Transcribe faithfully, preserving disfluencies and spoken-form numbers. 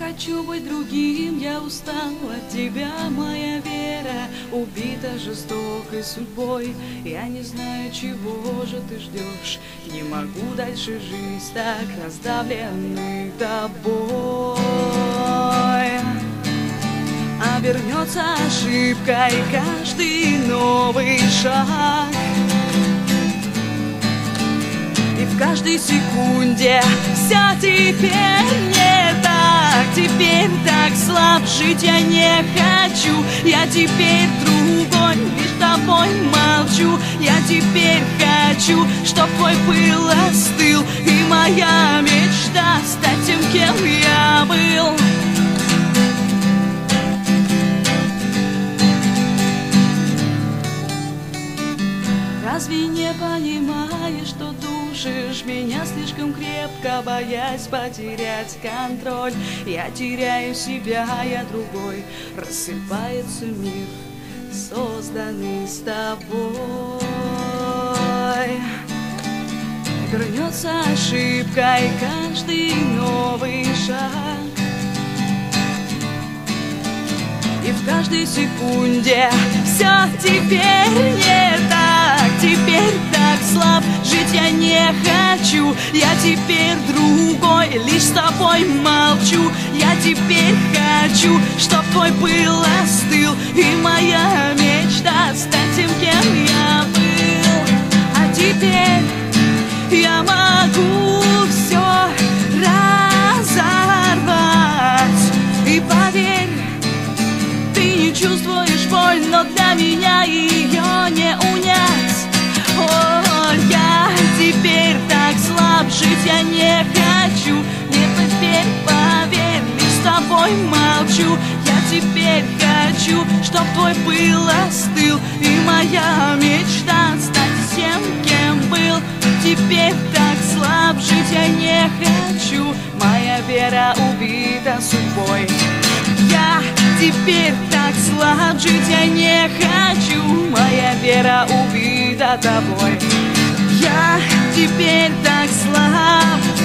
хочу быть другим, я устал от тебя, моя вера убита жестокой судьбой. Я не знаю, чего же ты ждешь, не могу дальше жить так, раздавленный тобой. Обернется ошибкой каждый новый шаг, и в каждой секунде вся теперь не так. Теперь так слаб, жить я не хочу. Я теперь другой, лишь тобой молчу. Я теперь хочу, чтоб твой пыл остыл, и моя мечта стать тем, кем я был. Разве не понимаешь, что душишь меня слишком крепко, боясь потерять контроль? Я теряю себя, я другой, рассыпается мир, созданный с тобой. Вернется ошибкой каждый новый шаг, и в каждой секунде все теперь не так. Теперь так слаб, жить я не хочу. Я теперь другой, лишь с тобой молчу. Я теперь хочу, чтоб твой пыл остыл, и моя мечта стать тем, кем я был. А теперь я могу все разорвать, и поверь, чувствуешь боль, но для меня ее не унять. О, я теперь так слаб, жить я не хочу. Нет, теперь поверь, лишь с тобой молчу. Я теперь хочу, чтоб твой пыл остыл, и моя мечта стать тем, кем был. Теперь так слаб, жить я не хочу. Моя вера убита судьбой. Я теперь так слаб, жить я не хочу. Моя вера убита тобой. Я теперь так слаб,